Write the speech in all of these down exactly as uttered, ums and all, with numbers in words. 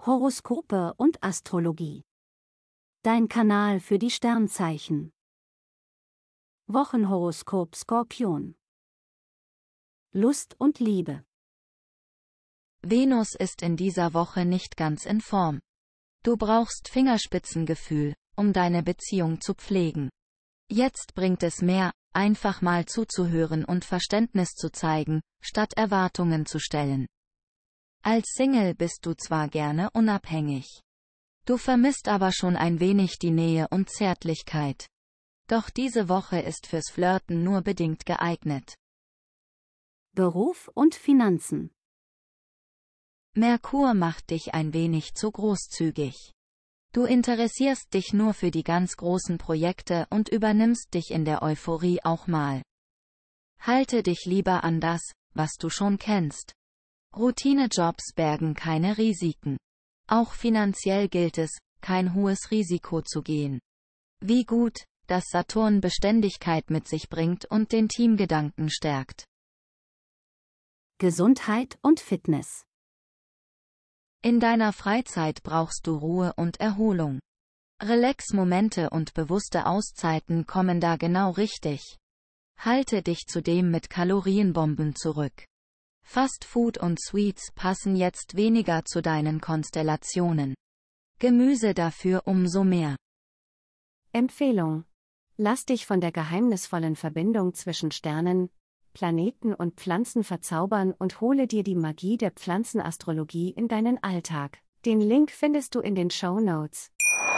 Horoskope und Astrologie. Dein Kanal für die Sternzeichen. Wochenhoroskop Skorpion. Lust und Liebe. Venus ist in dieser Woche nicht ganz in Form. Du brauchst Fingerspitzengefühl, um deine Beziehung zu pflegen. Jetzt bringt es mehr, einfach mal zuzuhören und Verständnis zu zeigen, statt Erwartungen zu stellen. Als Single bist du zwar gerne unabhängig. Du vermisst aber schon ein wenig die Nähe und Zärtlichkeit. Doch diese Woche ist fürs Flirten nur bedingt geeignet. Beruf und Finanzen. Merkur macht dich ein wenig zu großzügig. Du interessierst dich nur für die ganz großen Projekte und übernimmst dich in der Euphorie auch mal. Halte dich lieber an das, was du schon kennst. Routinejobs bergen keine Risiken. Auch finanziell gilt es, kein hohes Risiko zu gehen. Wie gut, dass Saturn Beständigkeit mit sich bringt und den Teamgedanken stärkt. Gesundheit und Fitness. In deiner Freizeit brauchst du Ruhe und Erholung. Relax-Momente und bewusste Auszeiten kommen da genau richtig. Halte dich zudem mit Kalorienbomben zurück. Fast Food und Sweets passen jetzt weniger zu deinen Konstellationen. Gemüse dafür umso mehr. Empfehlung: Lass dich von der geheimnisvollen Verbindung zwischen Sternen, Planeten und Pflanzen verzaubern und hole dir die Magie der Pflanzenastrologie in deinen Alltag. Den Link findest du in den Shownotes.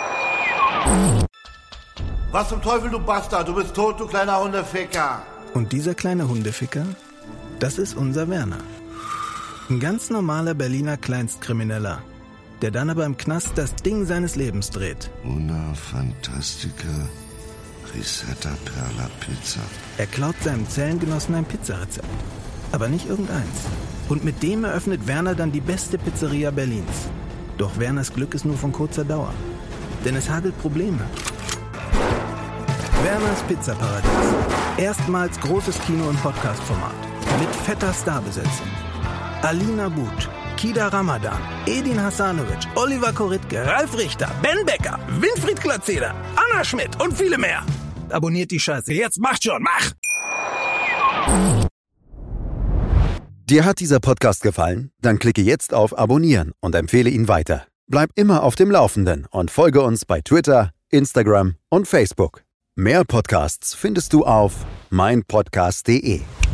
Was zum Teufel, du Bastard? Du bist tot, du kleiner Hundeficker. Und dieser kleine Hundeficker? Das ist unser Werner. Ein ganz normaler Berliner Kleinstkrimineller, der dann aber im Knast das Ding seines Lebens dreht. Una Fantastica Risetta Perla Pizza. Er klaut seinem Zellengenossen ein Pizzarezept. Aber nicht irgendeins. Und mit dem eröffnet Werner dann die beste Pizzeria Berlins. Doch Werners Glück ist nur von kurzer Dauer. Denn es hagelt Probleme. Werners Pizzaparadies. Erstmals großes Kino- und Podcast-Format. Mit fetter Starbesetzung. Alina But, Kida Ramadan, Edin Hasanovic, Oliver Koritke, Ralf Richter, Ben Becker, Winfried Glatzeder, Anna Schmidt und viele mehr. Abonniert die Scheiße. Jetzt macht schon, mach! Dir hat dieser Podcast gefallen? Dann klicke jetzt auf Abonnieren und empfehle ihn weiter. Bleib immer auf dem Laufenden und folge uns bei Twitter, Instagram und Facebook. Mehr Podcasts findest du auf meinpodcast punkt de.